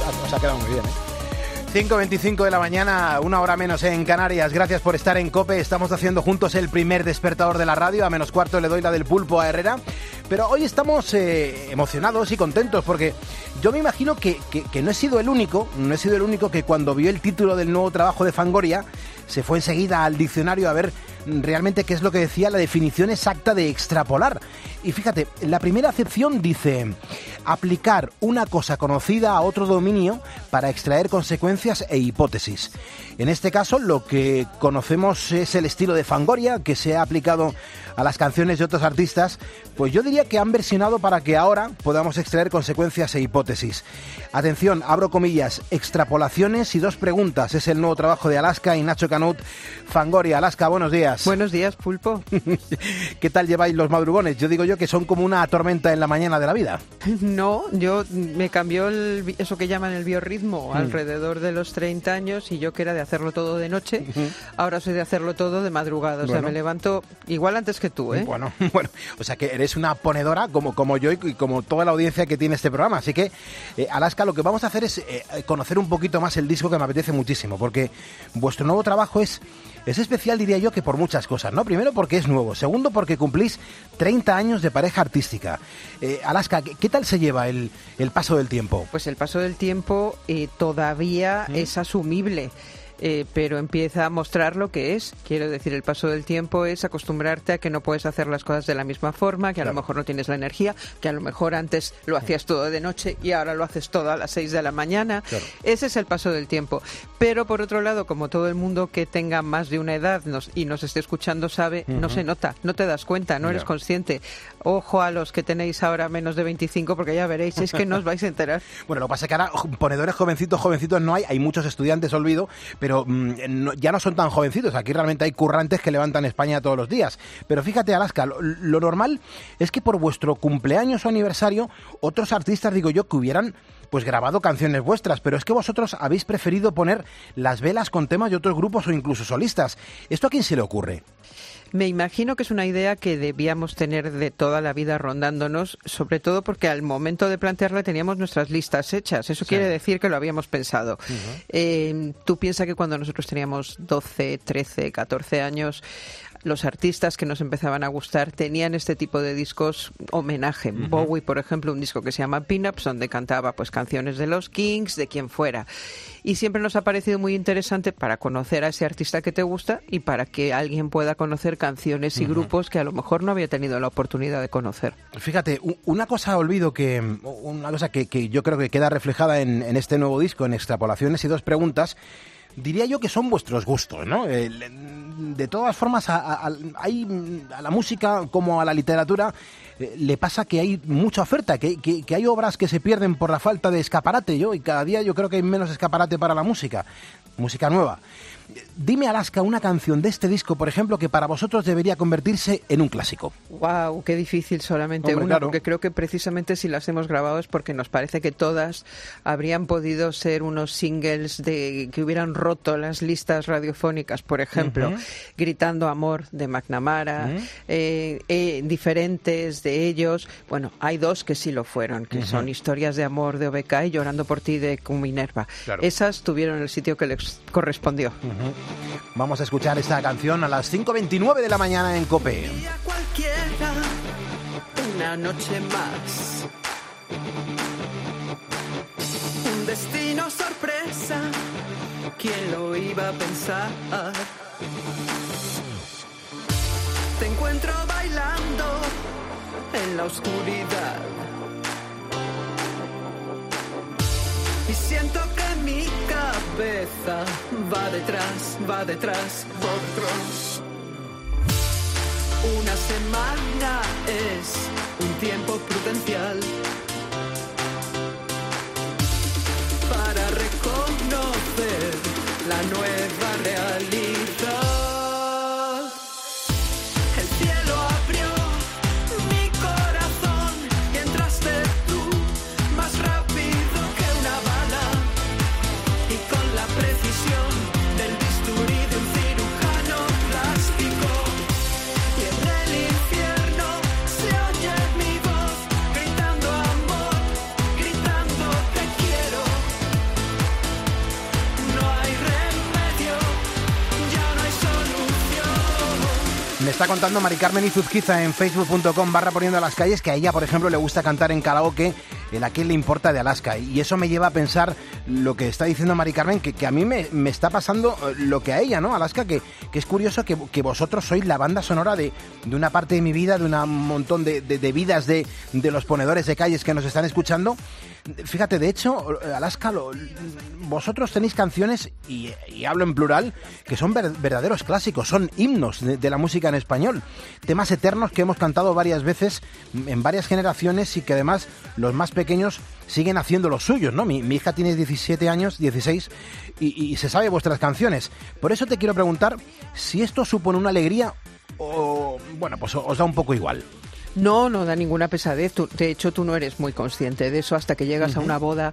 os ha quedado muy bien, 5:25 de la mañana, 1 hora menos en Canarias. Gracias por estar en COPE. Estamos haciendo juntos el primer despertador de la radio. A menos cuarto le doy la del pulpo a Herrera. Pero hoy estamos emocionados y contentos porque yo me imagino que no he sido el único que cuando vio el título del nuevo trabajo de Fangoria se fue enseguida al diccionario a ver realmente qué es lo que decía la definición exacta de extrapolar. Y fíjate, la primera acepción dice: aplicar una cosa conocida a otro dominio para extraer consecuencias e hipótesis. En este caso, lo que conocemos es el estilo de Fangoria, que se ha aplicado a las canciones de otros artistas, pues yo diría que han versionado para que ahora podamos extraer consecuencias e hipótesis. Atención, abro comillas, extrapolaciones y 2 preguntas. Es el nuevo trabajo de Alaska y Nacho Canut. Fangoria. Alaska, buenos días. Buenos días, pulpo. ¿Qué tal lleváis los madrugones? Yo digo que son como una tormenta en la mañana de la vida. No, yo me cambió eso que llaman el biorritmo alrededor de los 30 años y yo que era de hacerlo todo de noche, ahora soy de hacerlo todo de madrugada. O sea, me levanto igual antes que tú, ¿eh? Bueno, o sea que eres una ponedora como yo y como toda la audiencia que tiene este programa. Así que, Alaska, lo que vamos a hacer es conocer un poquito más el disco, que me apetece muchísimo, porque vuestro nuevo trabajo es especial, diría yo, que por muchas cosas, ¿no? Primero, porque es nuevo. Segundo, porque cumplís 30 años de pareja artística. Alaska, ¿qué tal se lleva el paso del tiempo? Pues el paso del tiempo todavía es asumible. Pero empieza a mostrar lo que es. Quiero decir, el paso del tiempo es acostumbrarte a que no puedes hacer las cosas de la misma forma, que a lo mejor no tienes la energía, que a lo mejor antes lo hacías todo de noche y ahora lo haces todo a las 6 de la mañana. Claro. Ese es el paso del tiempo. Pero por otro lado, como todo el mundo que tenga más de una edad y nos esté escuchando sabe, no se nota, no te das cuenta, no eres consciente. Ojo a los que tenéis ahora menos de 25, porque ya veréis, es que no os vais a enterar. Bueno, lo que pasa es que ahora ponedores jovencitos no hay muchos estudiantes, olvido, pero ya no son tan jovencitos. Aquí realmente hay currantes que levantan España todos los días. Pero fíjate, Alaska, lo normal es que por vuestro cumpleaños o aniversario otros artistas, digo yo, que hubieran pues grabado canciones vuestras, pero es que vosotros habéis preferido poner las velas con temas de otros grupos o incluso solistas. ¿Esto a quién se le ocurre? Me imagino que es una idea que debíamos tener de toda la vida rondándonos, sobre todo porque al momento de plantearla teníamos nuestras listas hechas. Eso quiere decir que lo habíamos pensado. Tú piensas que cuando nosotros teníamos 12, 13, 14 años, los artistas que nos empezaban a gustar tenían este tipo de discos homenaje. Bowie, por ejemplo, un disco que se llama Pin-Ups, donde cantaba pues canciones de los Kings, de quien fuera. Y siempre nos ha parecido muy interesante para conocer a ese artista que te gusta y para que alguien pueda conocer canciones y grupos que a lo mejor no había tenido la oportunidad de conocer. Fíjate, una cosa que yo creo que queda reflejada en este nuevo disco, en Extrapolaciones y 2 preguntas, diría yo que son vuestros gustos, ¿no? De todas formas, a la música como a la literatura le pasa que hay mucha oferta, que hay obras que se pierden por la falta de escaparate, y cada día yo creo que hay menos escaparate para la música nueva. Dime, Alaska, una canción de este disco, por ejemplo, que para vosotros debería convertirse en un clásico. ¡Wow! ¡Qué difícil! Solamente una, claro. Porque creo que precisamente si las hemos grabado es porque nos parece que todas habrían podido ser unos singles que hubieran roto las listas radiofónicas, por ejemplo, Gritando Amor de McNamara, Diferentes de ellos. Bueno, hay 2 que sí lo fueron, que son Historias de Amor de OBK y Llorando por ti de Minerva. Claro. Esas tuvieron el sitio que les correspondió. Vamos a escuchar esta canción a las 5:29 de la mañana en COPE. Cualquiera, una noche más, un destino sorpresa, ¿quién lo iba a pensar? Te encuentro bailando en la oscuridad y siento que mi cabeza va detrás, va detrás. Una semana es un tiempo prudencial para reconocer la nueva realidad. El cielo abrió mi corazón y entraste tú más rápido que una bala y con la precisión del bisturí de un cirujano plástico. Y en el infierno se oye está contando Mari Carmen Izuzquiza en facebook.com/poniendo a las calles que a ella, por ejemplo, le gusta cantar en karaoke el A quién le importa de Alaska. Y eso me lleva a pensar lo que está diciendo Mari Carmen, que a mí me está pasando lo que a ella, ¿no? Alaska, que es curioso que vosotros sois la banda sonora de una parte de mi vida, de un montón de vidas de los ponedores de calles que nos están escuchando. Fíjate, de hecho, Alaska, vosotros tenéis canciones, y hablo en plural, que son verdaderos clásicos, son himnos de la música en español. Temas eternos que hemos cantado varias veces en varias generaciones y que además los más pequeños siguen haciendo los suyos, ¿no? Mi hija tiene 17 años, 16, y se sabe vuestras canciones. Por eso te quiero preguntar si esto supone una alegría o, bueno, pues os da un poco igual. No da ninguna pesadez. De hecho, tú no eres muy consciente de eso hasta que llegas a una boda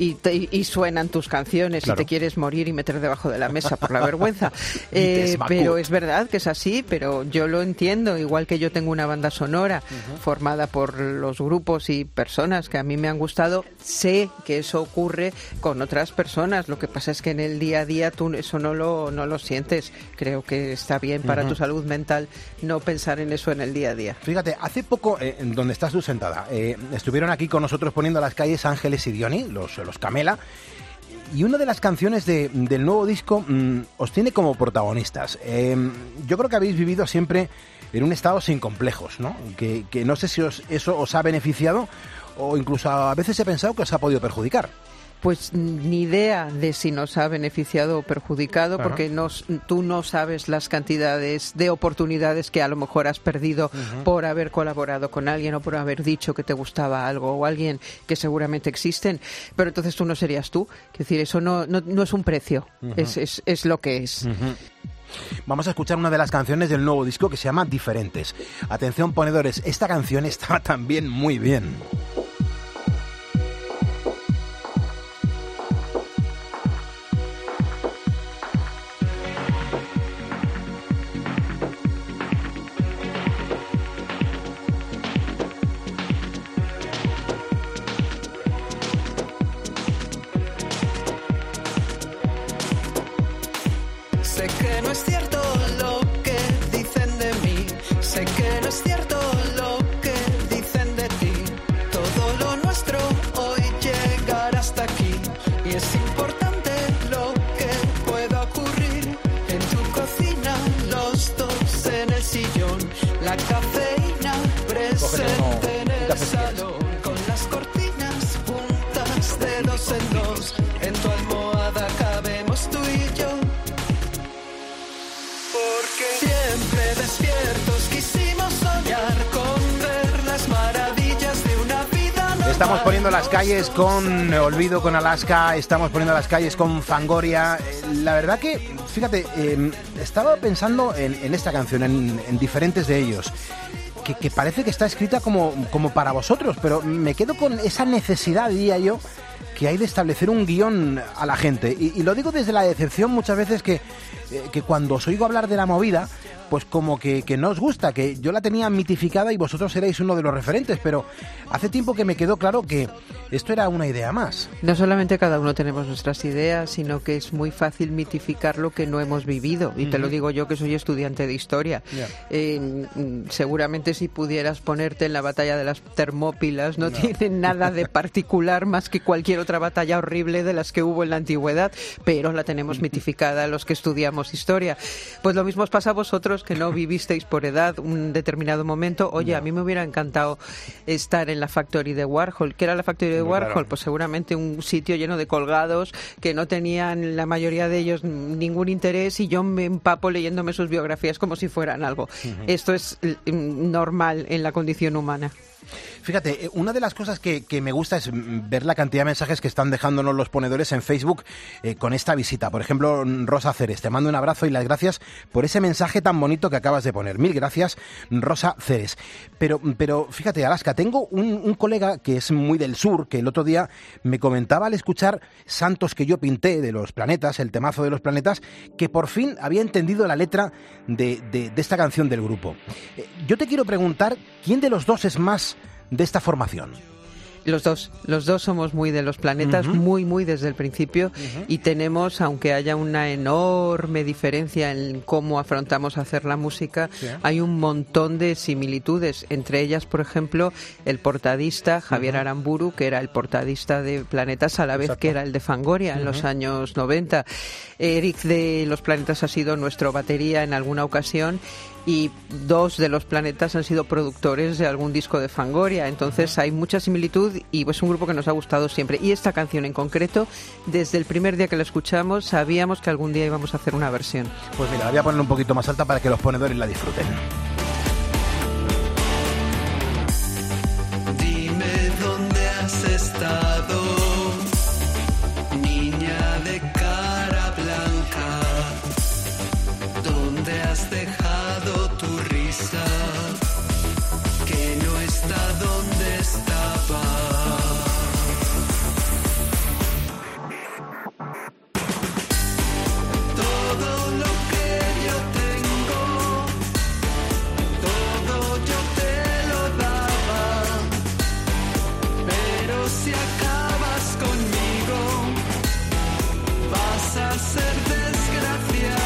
y suenan tus canciones, claro, y te quieres morir y meter debajo de la mesa por la vergüenza. Pero es verdad que es así, pero yo lo entiendo. Igual que yo tengo una banda sonora formada por los grupos y personas que a mí me han gustado, sé que eso ocurre con otras personas. Lo que pasa es que en el día a día tú eso no lo sientes. Creo que está bien para tu salud mental no pensar en eso en el día a día. Fíjate, hace poco, en donde estás tú sentada, estuvieron aquí con nosotros poniendo a las calles Ángeles y Diony, los Camela, y una de las canciones del nuevo disco os tiene como protagonistas. Yo creo que habéis vivido siempre en un estado sin complejos, ¿no? Que no sé si eso os ha beneficiado o incluso a veces he pensado que os ha podido perjudicar. Pues ni idea de si nos ha beneficiado o perjudicado, porque tú no sabes las cantidades de oportunidades que a lo mejor has perdido por haber colaborado con alguien o por haber dicho que te gustaba algo o alguien que seguramente existen, pero entonces tú no serías tú. Es decir, eso no es un precio, es lo que es. Vamos a escuchar una de las canciones del nuevo disco que se llama Diferentes. Atención, ponedores, esta canción está también muy bien. Sé que no es cierto lo que dicen de mí, sé que no es cierto lo que dicen de ti. Todo lo nuestro hoy llegará hasta aquí y es importante lo que pueda ocurrir. En tu cocina, los dos en el sillón, la cafeína presente en el salón, con las cortinas juntas de dos en dos, en tu almohada cabemos tú y yo. Siempre despiertos quisimos soñar con ver las maravillas de una vida normal. Estamos poniendo las calles con Olvido, con Alaska, estamos poniendo las calles con Fangoria. La verdad que, fíjate, estaba pensando en esta canción, en diferentes de ellos, que parece que está escrita como para vosotros, pero me quedo con esa necesidad, diría yo, que hay de establecer un guión a la gente. Y lo digo desde la decepción muchas veces que cuando os oigo hablar de la movida, pues como que no os gusta, que yo la tenía mitificada y vosotros erais uno de los referentes, pero hace tiempo que me quedó claro que esto era una idea más. No solamente cada uno tenemos nuestras ideas, sino que es muy fácil mitificar lo que no hemos vivido. Y te lo digo yo, que soy estudiante de historia. Seguramente si pudieras ponerte en la batalla de las Termópilas, no tiene nada de particular más que cualquier otra batalla horrible de las que hubo en la antigüedad, pero la tenemos mitificada los que estudiamos historia. Pues lo mismo os pasa a vosotros, que no vivisteis por edad un determinado momento. Oye, a mí me hubiera encantado estar en la Factory de Warhol. ¿Qué era la Factory de Warhol? Claro. Pues seguramente un sitio lleno de colgados que no tenían la mayoría de ellos ningún interés, y yo me empapo leyéndome sus biografías como si fueran algo. Esto es normal en la condición humana. Fíjate, una de las cosas que me gusta es ver la cantidad de mensajes que están dejándonos los ponedores en Facebook con esta visita. Por ejemplo, Rosa Ceres, te mando un abrazo y las gracias por ese mensaje tan bonito que acabas de poner. Mil gracias, Rosa Ceres. Pero fíjate, Alaska, tengo un colega que es muy del sur, que el otro día me comentaba al escuchar Santos que yo pinté de Los Planetas, el temazo de Los Planetas, que por fin había entendido la letra de esta canción del grupo. Yo te quiero preguntar, ¿quién de los dos es más de esta formación? Los dos somos muy de los planetas, muy desde el principio, y tenemos, aunque haya una enorme diferencia en cómo afrontamos hacer la música, hay un montón de similitudes, entre ellas, por ejemplo, el portadista Javier Aramburu, que era el portadista de Planetas a la vez que era el de Fangoria en los años 90. Eric de Los Planetas ha sido nuestro batería en alguna ocasión, y 2 de Los Planetas han sido productores de algún disco de Fangoria. Entonces hay mucha similitud y es un grupo que nos ha gustado siempre. Y esta canción en concreto, desde el primer día que la escuchamos, sabíamos que algún día íbamos a hacer una versión. Pues mira, la voy a poner un poquito más alta para que los ponedores la disfruten. Dime dónde has estado, niña de cara blanca, dónde has dejado tu risa, que no está donde estaba. Todo lo que yo tengo, todo yo te lo daba, pero si acabas conmigo, vas a ser desgraciada.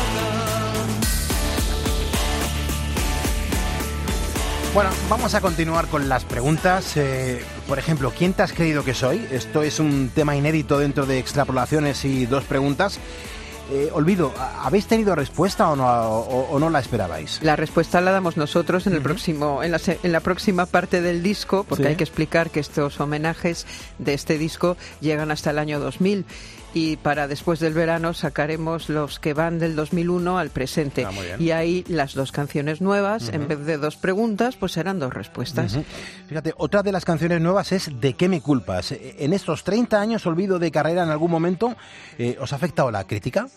Bueno, vamos a continuar con las preguntas. Por ejemplo, ¿quién te has creído que soy? Esto es un tema inédito dentro de Extrapolaciones y 2 preguntas. Olvido, ¿habéis tenido respuesta o no la esperabais? La respuesta la damos nosotros en el próximo, en la próxima parte del disco, porque hay que explicar que estos homenajes de este disco llegan hasta el año 2000. Y para después del verano sacaremos los que van del 2001 al presente. Muy bien. Y ahí las 2 canciones nuevas, en vez de 2 preguntas, pues serán 2 respuestas. Fíjate, otra de las canciones nuevas es ¿De qué me culpas? En estos 30 años, Olvido, de carrera, en algún momento, ¿os ha afectado la crítica?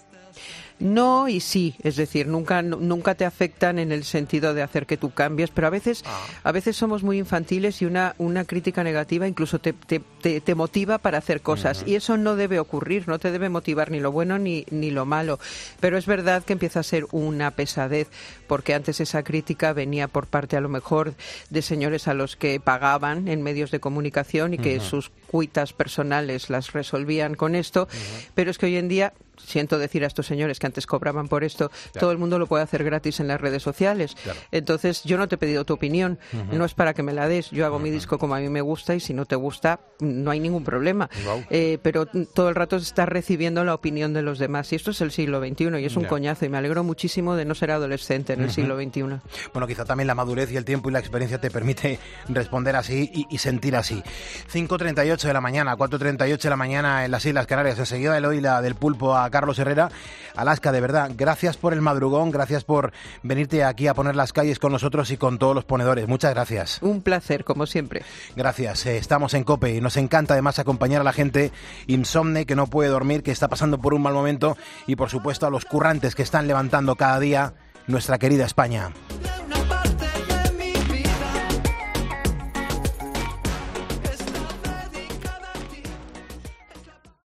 No y sí, es decir, nunca te afectan en el sentido de hacer que tú cambies, pero a veces somos muy infantiles y una crítica negativa incluso te motiva para hacer cosas, y eso no debe ocurrir, no te debe motivar ni lo bueno ni lo malo, pero es verdad que empieza a ser una pesadez, porque antes esa crítica venía por parte a lo mejor de señores a los que pagaban en medios de comunicación y que sus cuitas personales las resolvían con esto, pero es que hoy en día, siento decir a estos señores que antes cobraban por esto, todo el mundo lo puede hacer gratis en las redes sociales. Entonces, yo no te he pedido tu opinión, no es para que me la des, yo hago mi disco como a mí me gusta y si no te gusta, no hay ningún problema. Pero todo el rato estás recibiendo la opinión de los demás y esto es el siglo XXI y es un coñazo y me alegro muchísimo de no ser adolescente en el siglo XXI. Bueno, quizá también la madurez y el tiempo y la experiencia te permite responder así y sentir así. 5:38 de la mañana, 4:38 de la mañana en las Islas Canarias. Enseguida el la del pulpo a Carlos Herrera. Alaska, de verdad, gracias por el madrugón, gracias por venirte aquí a poner las calles con nosotros y con todos los ponedores. Muchas gracias. Un placer, como siempre. Gracias. Estamos en COPE y nos encanta además acompañar a la gente insomne que no puede dormir, que está pasando por un mal momento y por supuesto a los currantes que están levantando cada día nuestra querida España.